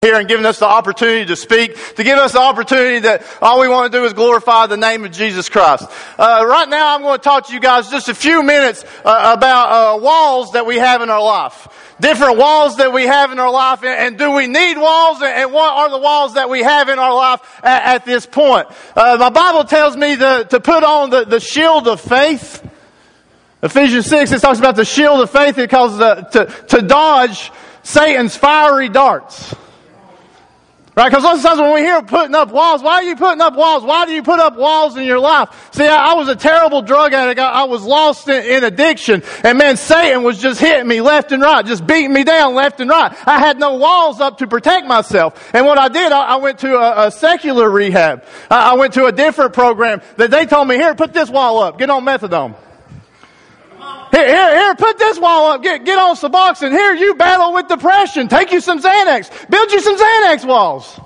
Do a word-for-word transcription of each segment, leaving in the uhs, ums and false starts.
here and giving us the opportunity to speak, to give us the opportunity that all we want to do is glorify the name of Jesus Christ. Uh, right now I'm going to talk to you guys just a few minutes uh, about uh, walls that we have in our life. Different walls that we have in our life, and, and do we need walls, and, and what are the walls that we have in our life at, at this point? Uh, my Bible tells me to, to put on the, the shield of faith. Ephesians six, it talks about the shield of faith. It calls the, to, to dodge Satan's fiery darts. Right? Because lots of times when we hear putting up walls, why are you putting up walls? Why do you put up walls in your life? See, I, I was a terrible drug addict. I, I was lost in, in addiction. And man, Satan was just hitting me left and right, just beating me down left and right. I had no walls up to protect myself. And what I did, I, I went to a, a secular rehab. I, I went to a different program that they told me, here, put this wall up. Get on methadone. Here, here, here, put this wall up. Get, get on Suboxone. Here, you battle with depression. Take you some Xanax. Build you some Xanax walls.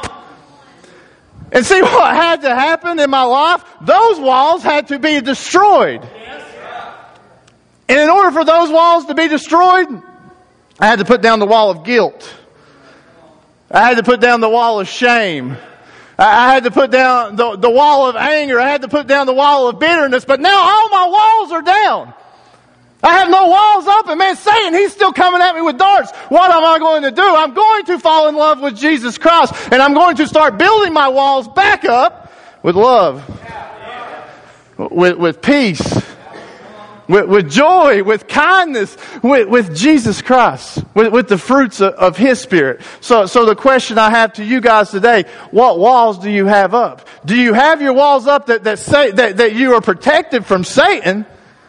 And see what had to happen in my life? Those walls had to be destroyed. And in order for those walls to be destroyed, I had to put down the wall of guilt. I had to put down the wall of shame. I had to put down the, the wall of anger. I had to put down the wall of bitterness. But now all my walls are down. I have no walls up, and man, Satan, he's still coming at me with darts. What am I going to do? I'm going to fall in love with Jesus Christ, and I'm going to start building my walls back up with love, with, with peace, with, with joy, with kindness, with, with Jesus Christ, with, with the fruits of, of His Spirit. So, so the question I have to you guys today, what walls do you have up? Do you have your walls up that, that say, that, that you are protected from Satan?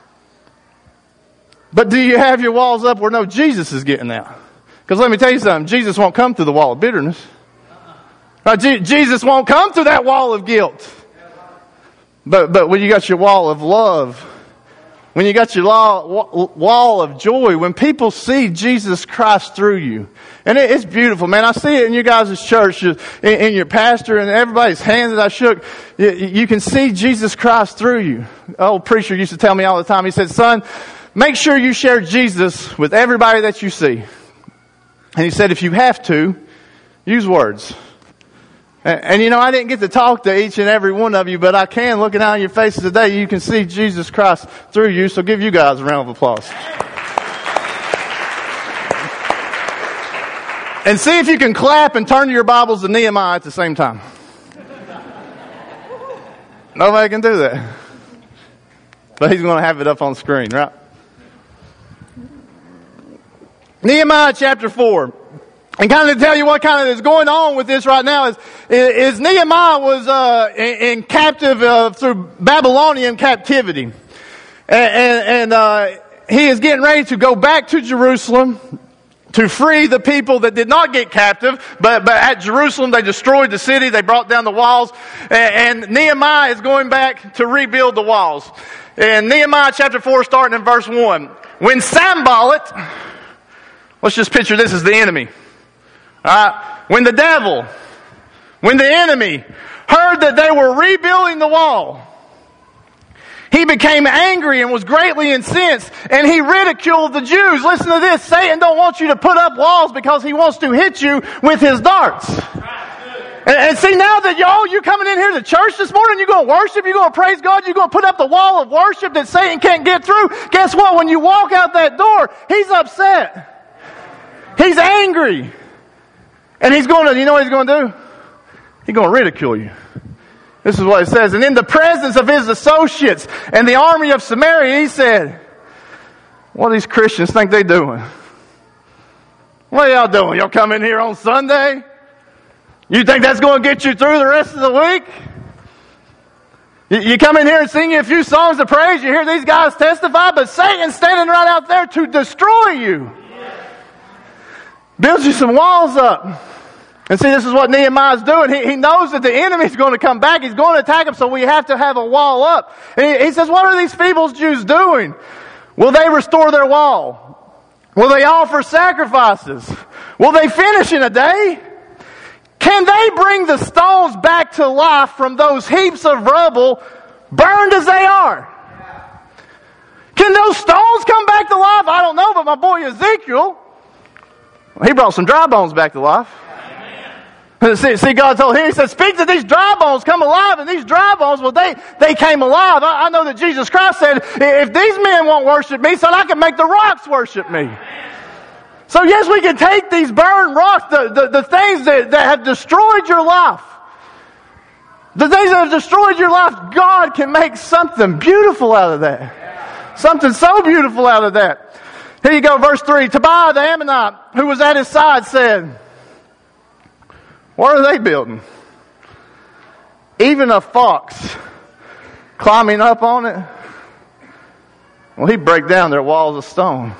But do you have your walls up where no Jesus is getting out? Because let me tell you something, Jesus won't come through the wall of bitterness. Right? Je- Jesus won't come through that wall of guilt. But but when you got your wall of love, when you got your law, wall of joy, when people see Jesus Christ through you, and it, it's beautiful, man. I see it in you guys' church, in, in your pastor, and everybody's hands that I shook. You, you can see Jesus Christ through you. Old preacher used to tell me all the time. He said, "Son, make sure you share Jesus with everybody that you see." And he said, if you have to, use words. And, and you know, I didn't get to talk to each and every one of you, but I can, looking out on your faces today, you can see Jesus Christ through you. So give you guys a round of applause. And see if you can clap and turn to your Bibles to Nehemiah at the same time. Nobody can do that. But he's going to have it up on the screen, right? Nehemiah chapter four. And kind of to tell you what kind of is going on with this right now is, is Nehemiah was uh, in, in captive uh, through Babylonian captivity. And, and, and uh, he is getting ready to go back to Jerusalem to free the people that did not get captive. But, but at Jerusalem, they destroyed the city. They brought down the walls. And, and Nehemiah is going back to rebuild the walls. And Nehemiah chapter four, starting in verse one. When Sanballat... Let's just picture this as the enemy. Alright? When the devil, when the enemy heard that they were rebuilding the wall, he became angry and was greatly incensed, and he ridiculed the Jews. Listen to this. Satan don't want you to put up walls because he wants to hit you with his darts. And, and see, now that y'all, you coming in here to church this morning, you're going to worship, you're going to praise God, you're going to put up the wall of worship that Satan can't get through. Guess what? When you walk out that door, he's upset. He's angry. And he's going to, you know what he's going to do? He's going to ridicule you. This is what it says. And in the presence of his associates and the army of Samaria, he said, what do these Christians think they're doing? What are y'all doing? Y'all come in here on Sunday? You think that's going to get you through the rest of the week? You come in here and sing you a few songs of praise, you hear these guys testify, but Satan's standing right out there to destroy you. Build you some walls up. And see, this is what Nehemiah's doing. He, he knows that the enemy's going to come back. He's going to attack him, so we have to have a wall up. And he, he says, what are these feeble Jews doing? Will they restore their wall? Will they offer sacrifices? Will they finish in a day? Can they bring the stones back to life from those heaps of rubble, burned as they are? Can those stones come back to life? I don't know, but my boy Ezekiel, he brought some dry bones back to life. See, see, God told him, he said, speak to these dry bones, come alive. And these dry bones, well, they, they came alive. I, I know that Jesus Christ said, if these men won't worship me, son, I can make the rocks worship me. So yes, we can take these burned rocks, the, the, the things that, that have destroyed your life. The things that have destroyed your life, God can make something beautiful out of that. Something so beautiful out of that. Here you go, verse three. Tobiah the Ammonite, who was at his side, said, what are they building? Even a fox climbing up on it? Well, he'd break down their walls of stone.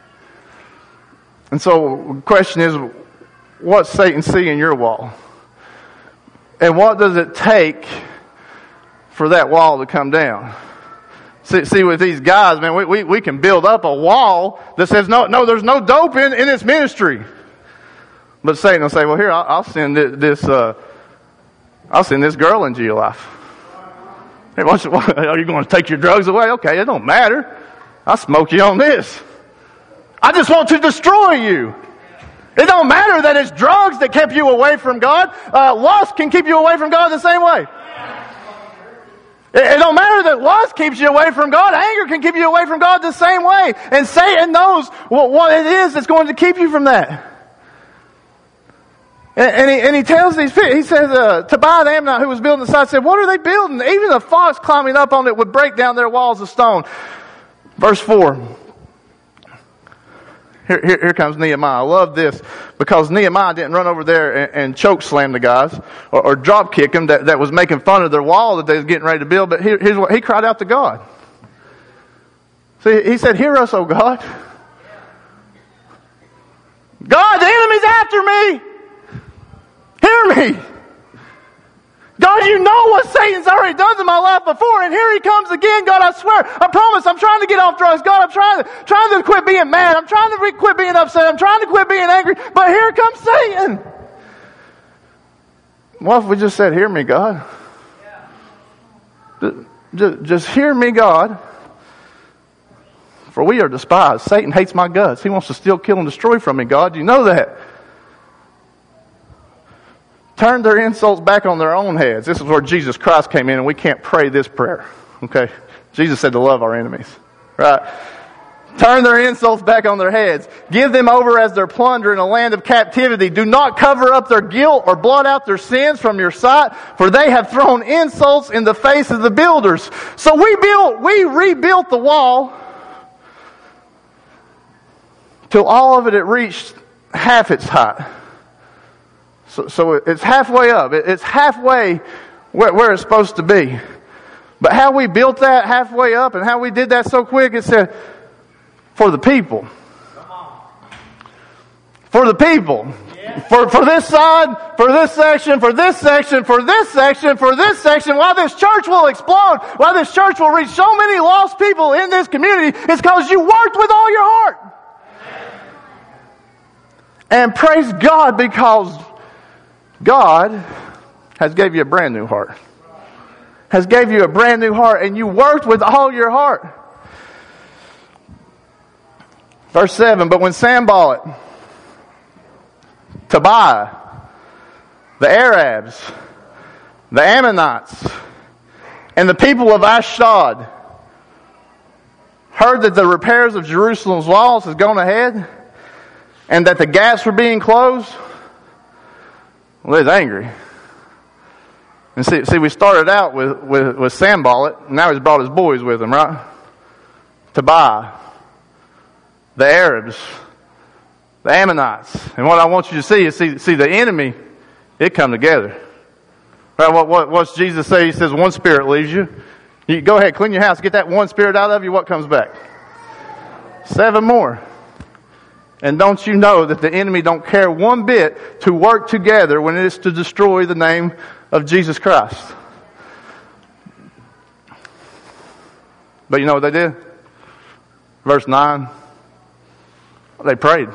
And so the question is, what's Satan see in your wall? And what does it take for that wall to come down? See, see with these guys, man, we, we, we can build up a wall that says, no, no, there's no dope in, in this ministry. But Satan will say, well, here, I'll, I'll send this, uh, I'll send this girl into your life. Hey, what's, what, are you going to take your drugs away? Okay, it don't matter. I'll smoke you on this. I just want to destroy you. It don't matter that it's drugs that kept you away from God. Uh, lust can keep you away from God the same way. It, it don't matter that lust keeps you away from God. Anger can keep you away from God the same way. And Satan knows what, what it is that's going to keep you from that. And, and, he, and he tells these people, he says, uh, Tobiah the Ammonite, who was building the site, said, what are they building? Even a fox climbing up on it would break down their walls of stone. Verse four. Here, here, here comes Nehemiah. I love this because Nehemiah didn't run over there and, and choke slam the guys or, or drop kick them that, that was making fun of their wall that they was getting ready to build. But here, here's what he cried out to God. See, he said, hear us, O God. God, the enemy's after me. Hear me. God, you know what Satan's already done to my life before, and here he comes again. God, I swear, I promise, I'm trying to get off drugs. God, I'm trying to, trying to quit being mad. I'm trying to quit being upset. I'm trying to quit being angry, but here comes Satan. What if we just said, hear me, God? Just, just hear me, God. For we are despised. Satan hates my guts. He wants to steal, kill, and destroy from me, God. You know that. Turn their insults back on their own heads. This is where Jesus Christ came in, and we can't pray this prayer. Okay? Jesus said to love our enemies. Right? Turn their insults back on their heads. Give them over as their plunder in a land of captivity. Do not cover up their guilt or blot out their sins from your sight, for they have thrown insults in the face of the builders. So we built, we rebuilt the wall till all of it had reached half its height. So, so it's halfway up. It's halfway where, where it's supposed to be. But how we built that halfway up and how we did that so quick, it said, for the people. For the people. Yeah. For, for this side, for this section, for this section, for this section, for this section. Why this church will explode, why this church will reach so many lost people in this community, is because you worked with all your heart. And praise God, because God has gave you a brand new heart. Has gave you a brand new heart, and you worked with all your heart. Verse seven, but when Sanballat, Tobiah, the Arabs, the Ammonites, and the people of Ashdod heard that the repairs of Jerusalem's walls has gone ahead, and that the gaps were being closed, well, he's angry. And see, see, we started out with, with, with Sanballat, and now he's brought his boys with him, right? Tobiah, the Arabs, the Ammonites. And what I want you to see is see, see the enemy, it come together. Right? What, what, what's Jesus say? He says, one spirit leaves you. You go ahead, clean your house, get that one spirit out of you, what comes back? Seven more. And don't you know that the enemy don't care one bit to work together when it is to destroy the name of Jesus Christ? But you know what they did? Verse nine. They prayed.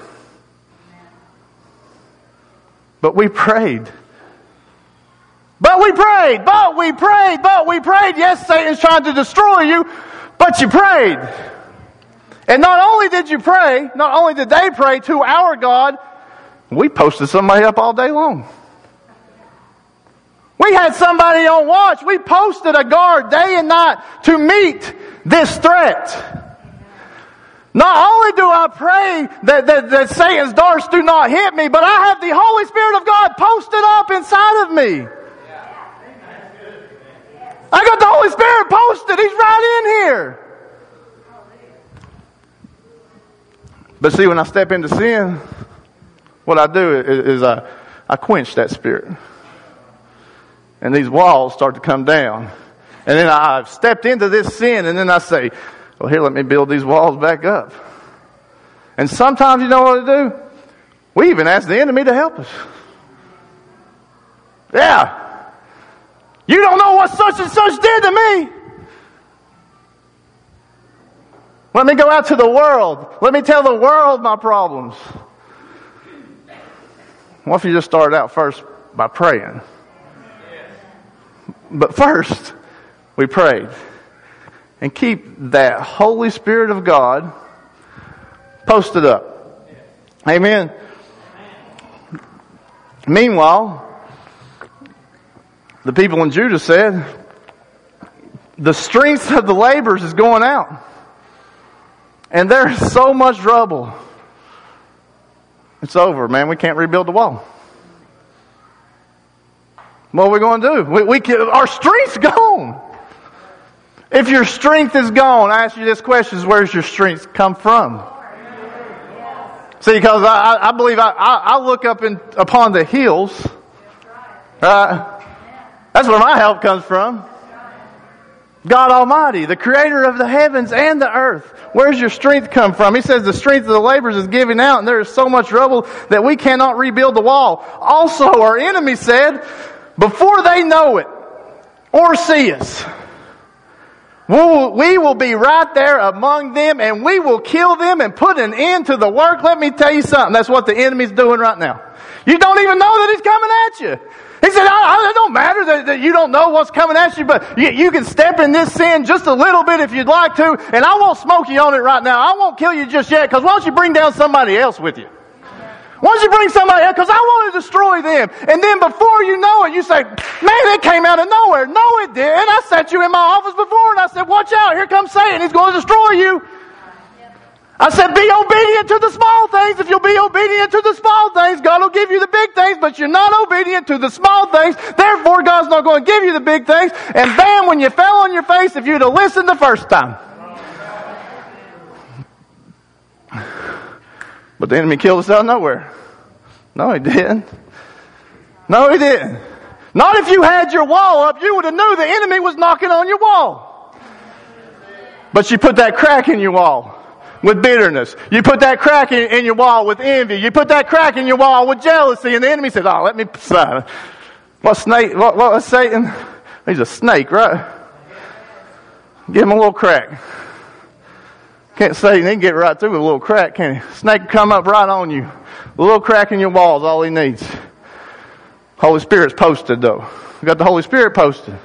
But we prayed. But we prayed. But we prayed. But we prayed. Yes, Satan's trying to destroy you, but you prayed. And not only did you pray, not only did they pray to our God, we posted somebody up all day long. We had somebody on watch. We posted a guard day and night to meet this threat. Not only do I pray that, that, that Satan's darts do not hit me, but I have the Holy Spirit of God posted up inside of me. I got the Holy Spirit posted. He's right in here. But see, when I step into sin, what I do is, is I, I quench that spirit. And these walls start to come down. And then I've stepped into this sin, and then I say, well, here, let me build these walls back up. And sometimes, you know what to do? We even ask the enemy to help us. Yeah. You don't know what such and such did to me. Let me go out to the world. Let me tell the world my problems. What if you just started out first by praying? But first, we prayed. And keep that Holy Spirit of God posted up. Amen. Meanwhile, the people in Judah said, the strength of the laborers is going out. And there's so much trouble. It's over, man. We can't rebuild the wall. What are we going to do? We, we can, our strength's gone. If your strength is gone, I ask you this question, is where's your strength come from? See, because I, I believe I, I, I look up in, upon the hills. Uh, that's where my help comes from. God Almighty, the creator of the heavens and the earth. Where's your strength come from? He says the strength of the laborers is giving out, and there is so much trouble that we cannot rebuild the wall. Also, our enemy said, before they know it or see us, we will, we will be right there among them, and we will kill them and put an end to the work. Let me tell you something. That's what the enemy's doing right now. You don't even know that he's coming at you. He said, oh, it don't matter that, that you don't know what's coming at you, but you, you can step in this sin just a little bit if you'd like to, and I won't smoke you on it right now. I won't kill you just yet, because why don't you bring down somebody else with you? Why don't you bring somebody else? Because I want to destroy them. And then before you know it, you say, man, it came out of nowhere. No, it didn't. I sat you in my office before, and I said, watch out. Here comes Satan. He's going to destroy you. I said, be obedient to the small things. If you'll be obedient to the small things, God will give you the big things, but you're not obedient to the small things. Therefore, God's not going to give you the big things. And bam, when you fell on your face, if you'd have listened the first time. But the enemy killed us out of nowhere. No, he didn't. No, he didn't. Not if you had your wall up, you would have knew the enemy was knocking on your wall. But you put that crack in your wall with bitterness. You put that crack in, in your wall with envy. You put that crack in your wall with jealousy. And the enemy says, oh, let me... Uh, what snake? What, what was Satan? He's a snake, right? Give him a little crack. Can't say he can get right through with a little crack, can he? Snake can come up right on you. A little crack in your wall is all he needs. Holy Spirit's posted, though. We got the Holy Spirit posted.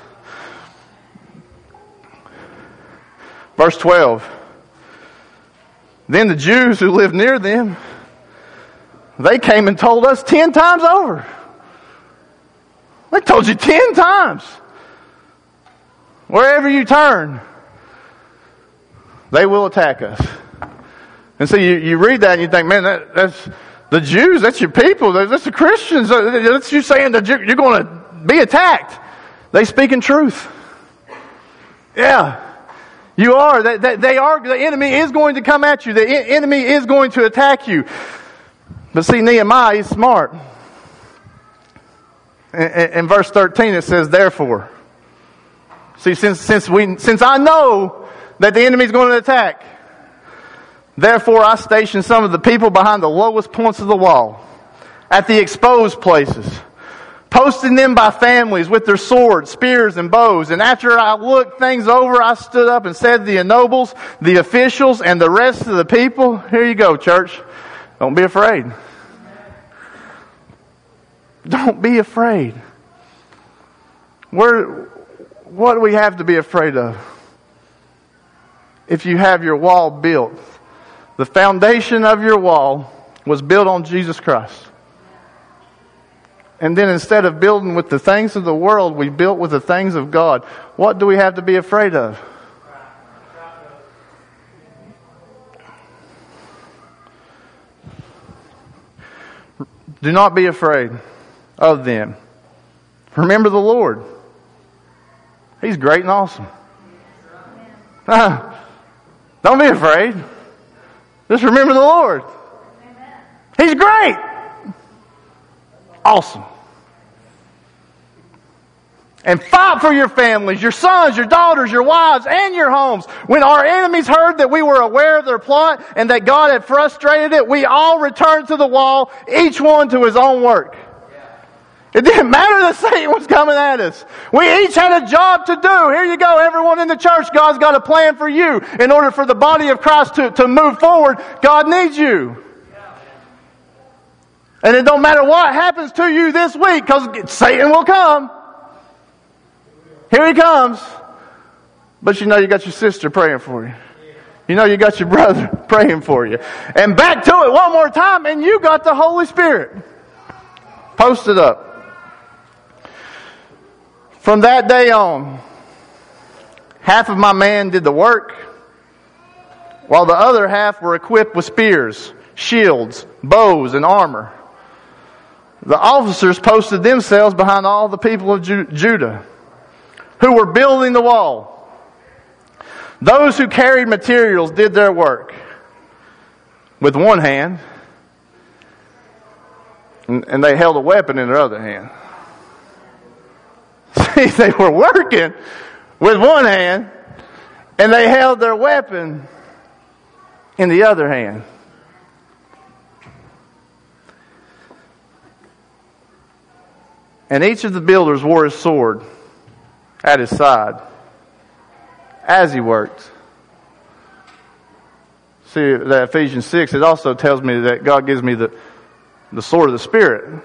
Verse twelve. Then the Jews who lived near them, they came and told us ten times over. They told you ten times. Wherever you turn, they will attack us. And so you, you read that and you think, man, that, that's the Jews, that's your people, that's the Christians. That's you saying that you're, you're going to be attacked. They speak in truth. Yeah, you are. They, they, they are. The enemy is going to come at you. The enemy is going to attack you. But see, Nehemiah, he's smart. In, in verse thirteen, it says, therefore. See, since since we since I know that the enemy is going to attack, therefore I stationed some of the people behind the lowest points of the wall, at the exposed places, posting them by families with their swords, spears, and bows. And after I looked things over, I stood up and said to the nobles, the officials, and the rest of the people, here you go, church. Don't be afraid. Don't be afraid. Where, what do we have to be afraid of? If you have your wall built, the foundation of your wall was built on Jesus Christ. And then instead of building with the things of the world, we built with the things of God. What do we have to be afraid of? Do not be afraid of them. Remember the Lord. He's great and awesome. Ah, don't be afraid. Just remember the Lord. He's great. Awesome. And fight for your families, your sons, your daughters, your wives, and your homes. When our enemies heard that we were aware of their plot and that God had frustrated it, we all returned to the wall, each one to his own work. It didn't matter that Satan was coming at us. We each had a job to do. Here you go, everyone in the church. God's got a plan for you. In order for the body of Christ to, to move forward, God needs you. And it don't matter what happens to you this week, because Satan will come. Here he comes. But you know you got your sister praying for you. You know you got your brother praying for you. And back to it one more time, and you got the Holy Spirit. Post it up. From that day on, half of my men did the work, while the other half were equipped with spears, shields, bows, and armor. The officers posted themselves behind all the people of Ju- Judah, who were building the wall. Those who carried materials did their work with one hand, and, and they held a weapon in their other hand. See, they were working with one hand, and they held their weapon in the other hand. And each of the builders wore his sword at his side as he worked. See, that Ephesians six, it also tells me that God gives me the, the sword of the Spirit.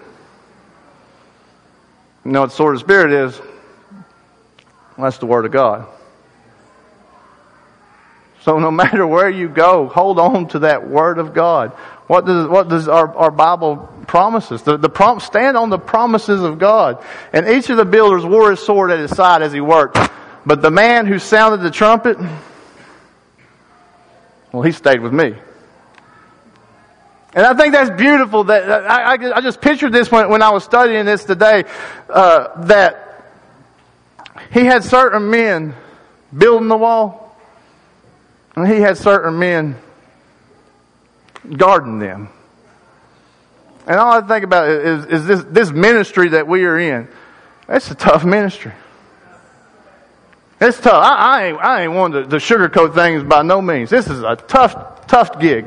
You know what the sword of the Spirit is? Well, that's the Word of God. So no matter where you go, hold on to that Word of God. What does what does our, our Bible promise us? The, the prom, stand on the promises of God. And each of the builders wore his sword at his side as he worked. But the man who sounded the trumpet, well, he stayed with me. And I think that's beautiful. That I, I, I just pictured this when, when I was studying this today, uh, that he had certain men building the wall, and he had certain men guarding them. And all I think about is, is this, this ministry that we are in. It's a tough ministry. It's tough. I, I ain't, I ain't one to, to sugarcoat things by no means. This is a tough, tough gig.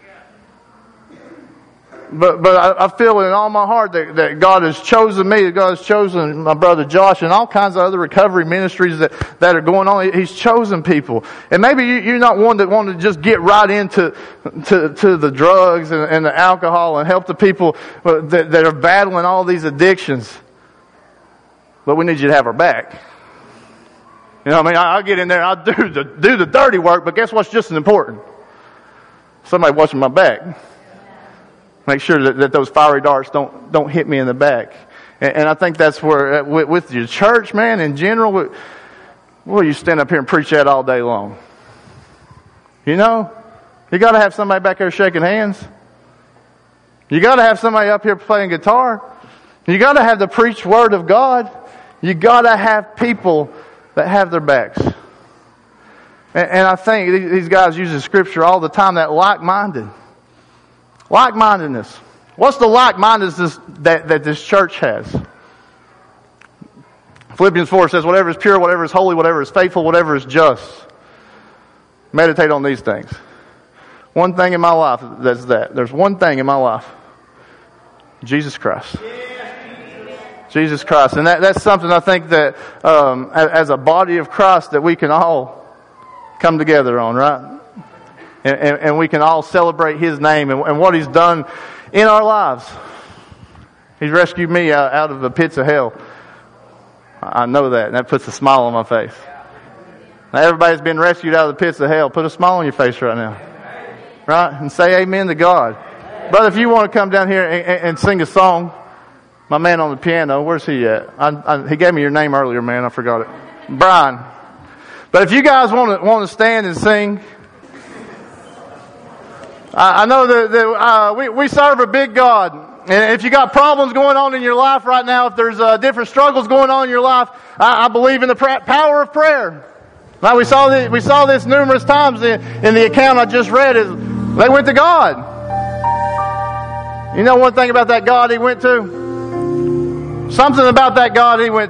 But but I, I feel in all my heart that, that God has chosen me, that God has chosen my brother Josh and all kinds of other recovery ministries that, that are going on. He's chosen people. And maybe you, you're not one that want to just get right into to, to the drugs and, and the alcohol and help the people that, that are battling all these addictions. But we need you to have our back. You know what I mean? I'll get in there and I'll do the, do the dirty work, but guess what's just as important? Somebody watching my back. Make sure that, that those fiery darts don't don't hit me in the back. And, and I think that's where, with, with your church, man, in general, well, you stand up here and preach that all day long. You know? You got to have somebody back there shaking hands. You got to have somebody up here playing guitar. You got to have the preached word of God. You got to have people that have their backs. And, and I think these guys use the scripture all the time, that like-minded. Like-mindedness. What's the like-mindedness that, that this church has? Philippians four says, whatever is pure, whatever is holy, whatever is faithful, whatever is just. Meditate on these things. One thing in my life that's that. There's one thing in my life. Jesus Christ. Jesus Christ. And that, that's something I think that um, as a body of Christ that we can all come together on, right? And, and, and we can all celebrate His name and, and what He's done in our lives. He's rescued me out, out of the pits of hell. I know that, and that puts a smile on my face. Now everybody's been rescued out of the pits of hell. Put a smile on your face right now. Right? And say amen to God. Brother, if you want to come down here and, and, and sing a song, My man on the piano, where's he at? I, I, he gave me your name earlier, man. I forgot it. Brian. But if you guys want to want to stand and sing, I, I know that, that uh, we we serve a big God, and if you got problems going on in your life right now, if there's uh, different struggles going on in your life, I, I believe in the pra- power of prayer. Now we saw this, we saw this numerous times in, in the account I just read. Is they went to God. You know one thing about that God he went to? Something about that God he went